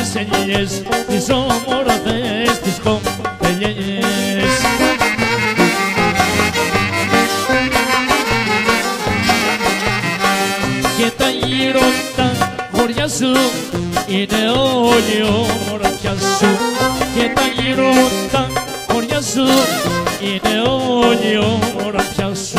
τις ελιές, τις όμορφες, τις κομπελιές. Και τα γύρω τα χωριά σου είναι όλη ομορφιά σου. Και τα γύρω τα χωριά σου είναι όλη ομορφιά σου.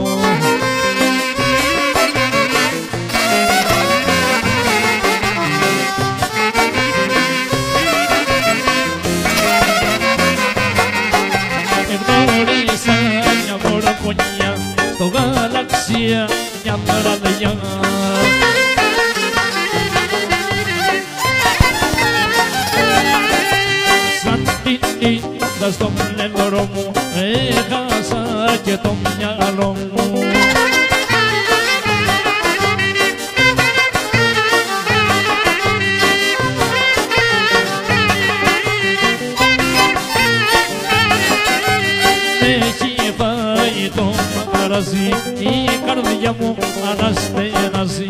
Εγνώρισα μια μορφωνιά στο γαλαξία μια βραδιά. Σαν την είδα στο πλευρό μου έχασα και το μυαλό μου. Έχει φάει το μαγαζί, η καρδιά μου αναστενάζει.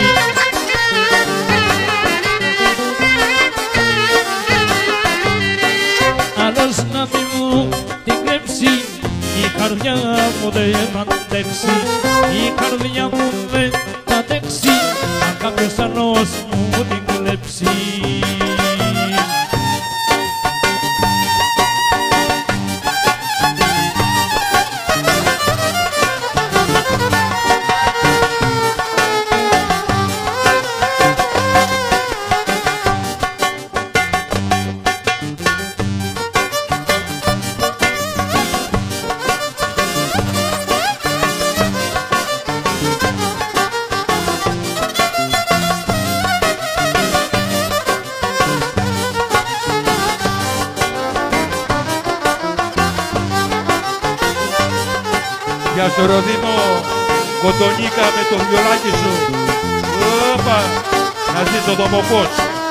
Άλλος να μη μου την κλέψει, η καρδιά μου δεν θα αντέξει. Η καρδιά μου δεν θα αντέξει, αν κάποιος άλλος μου την κλέψει. Γεια σου Ροδίμο, κοντονίκα με το βιολάκι σου. Όπα, να ζεις ο Δομοπός.